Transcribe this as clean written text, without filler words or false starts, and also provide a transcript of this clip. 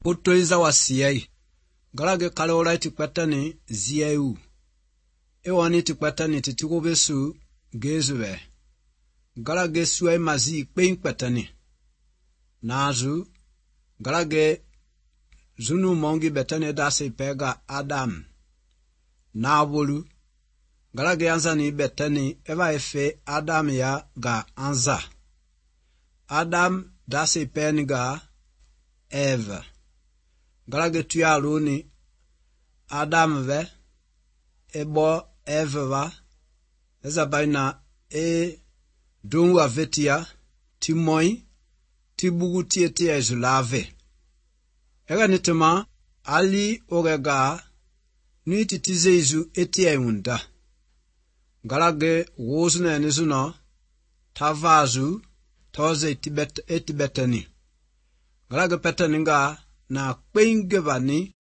Poto iza wasiyai. Galage kalola itikpatani ziyau. Ewani itikpatani titikubesu gezube. Galage suai mazi kpatani. Nazu. Galage zunu mongi betane dasi pega Adam. Nabolu. Galage anzani betani eva efe Adam ya ga anza. Adam dasi peniga Eve. Galage tuyaluni Adam ve ebo Eve va ezabaina dunwa vetia timoi tibugu tieti ezulave. Ega nitema ali orega nuiti tizezu eti eunda. Galage wozuna nizuna tavazu toze etibetani. Galage petaninga na kpengevani